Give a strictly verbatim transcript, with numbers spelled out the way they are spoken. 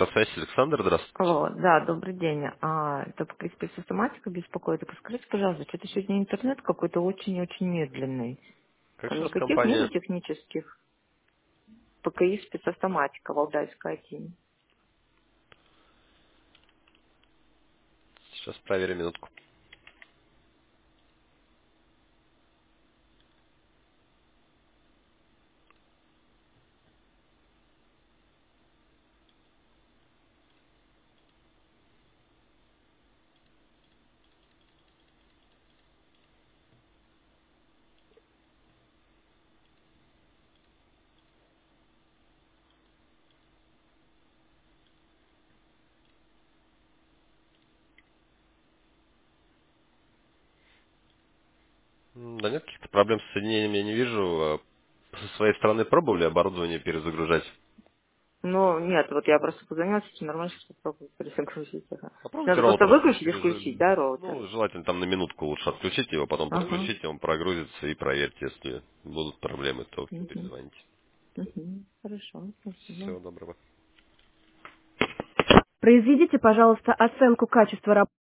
Электросвязь, Александр, здравствуйте. Алло, да, добрый день. А, это спец автоматика беспокоит. Подскажите, пожалуйста, что-то сегодня интернет какой-то очень-очень медленный. Как Там сейчас никаких нету компания? технических. ПКИ спецавтоматика, Валдайская один. Сейчас проверим минутку. М, Да нет, каких-то проблем с соединением я не вижу. А Со своей стороны пробовали оборудование перезагружать? Ну, нет, вот я просто позвонила, сейчас нормально, сейчас попробую перезагрузить. Ага. Попробуйте Надо просто роутер выключить и включить, перезагрузить. да, роутер? Ну, желательно там на минутку лучше отключить его, потом Ага. подключите, он прогрузится и проверьте, если будут проблемы, то Угу. перезвоните. Угу. Хорошо, спасибо. Всего доброго. Произведите, пожалуйста, оценку качества работы.